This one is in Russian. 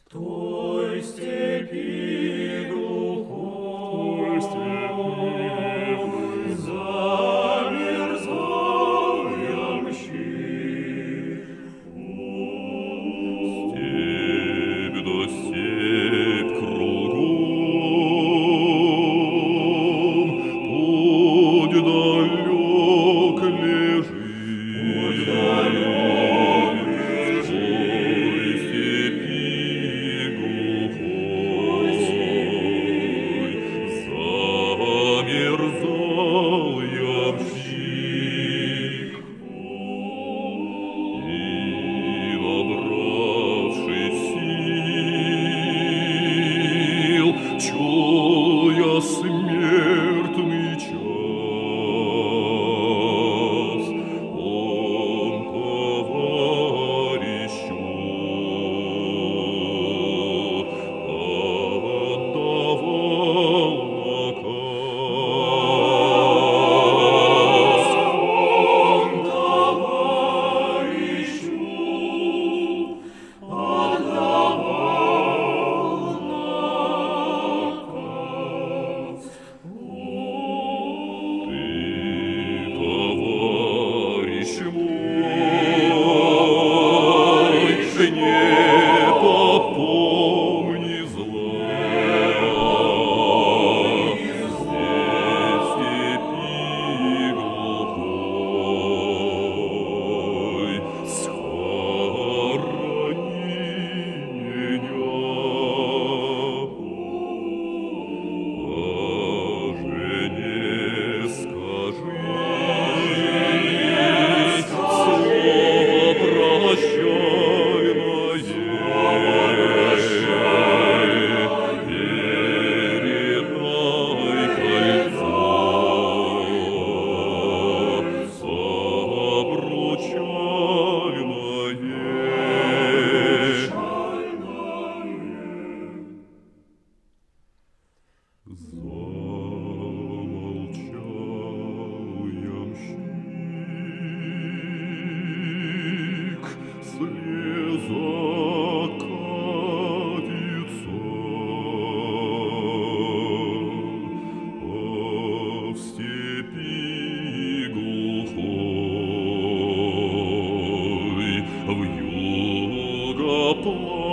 той степи глухой замерзал ямщик. Степь да степь кругом, путь далек лежит. Замерзал ямщик, и, набравшись сил, чуя смертный час, он товарищу отдавал наказ. Он товарищу отдавал наказ. Ты, товарищ мой, не попомни зла. Здесь степи глухой, схорони меня. Аже не скажи слово прощальное, передай кольцо обручальное. Замолчал ямщик, слеза катится, а в степи глухой вьюга плачет.